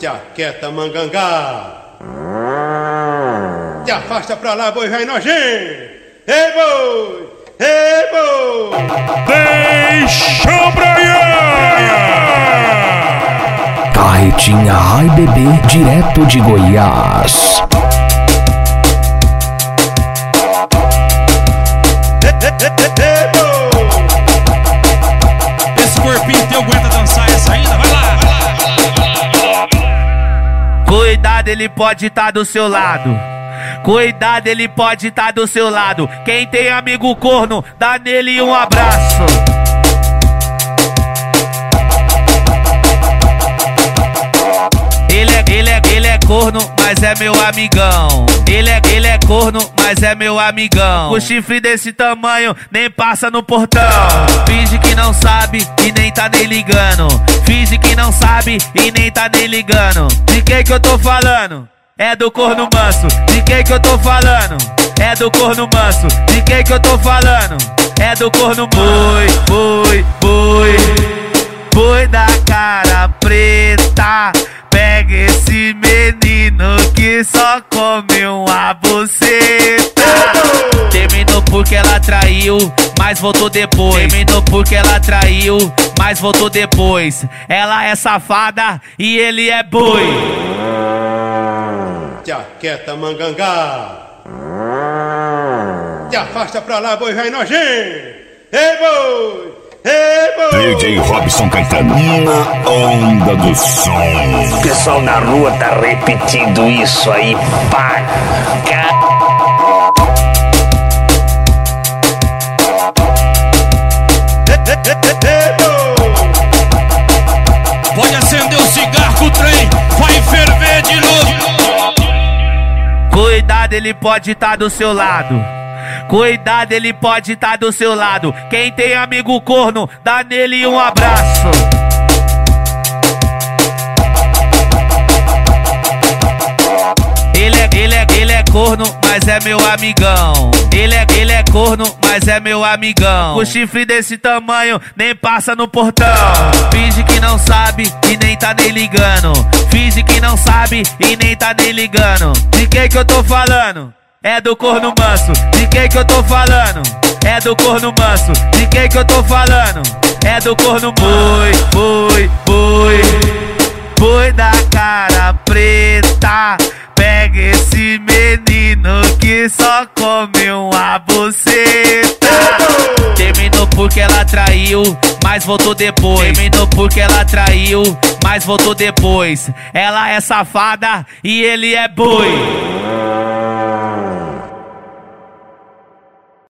Jaqueta mangangá. Te afasta pra lá, boi velho nojento. Ei, boi! Ei, boi! Deixa pra Carretinha Rai Bebê, direto de Goiás. Esse corpinho teu aguenta dançar essa ainda? Vai lá, vai lá, vai lá. Cuidado, ele pode estar do seu lado. Cuidado, ele pode estar do seu lado. Quem tem amigo corno, dá nele um abraço. Ele é corno, mas é meu amigão. Ele é corno, mas é meu amigão. O chifre desse tamanho nem passa no portão. Finge que não sabe e nem tá nem ligando. Finge que não sabe e nem tá nem ligando. De quem que eu tô falando? É do corno manso. De quem que eu tô falando? É do corno manso. De quem que eu tô falando? É do corno manso. Boi da cara preta. Pega esse menino que só come uma buceta. Terminou porque ela traiu, mas voltou depois. Terminou porque ela traiu, mas voltou depois. Ela é safada e ele é boi. Jaqueta mangangá. Te afasta pra lá, boi velho nojento. Ei, boi! Ei, boi! DJ Robson Caetano, na onda do som. O pessoal na rua tá repetindo isso aí, pá. Pode acender o cigarro que o trem vai ferver de novo. Cuidado, ele pode estar do seu lado. Cuidado, ele pode estar do seu lado. Quem tem amigo corno, dá nele um abraço. Ele é corno, mas é meu amigão. Ele é corno, mas é meu amigão. O chifre desse tamanho nem passa no portão. Finge que não sabe e nem tá nem ligando. Finge que não sabe e nem tá nem ligando. De quem que eu tô falando? É do corno manso. De quem que eu tô falando? É do corno manso. De quem que eu tô falando? É do corno boi da cara preta. Pega esse menino que só come uma buceta. Terminou porque ela traiu, mas voltou depois. Terminou porque ela traiu, mas voltou depois. Ela é safada e ele é boi.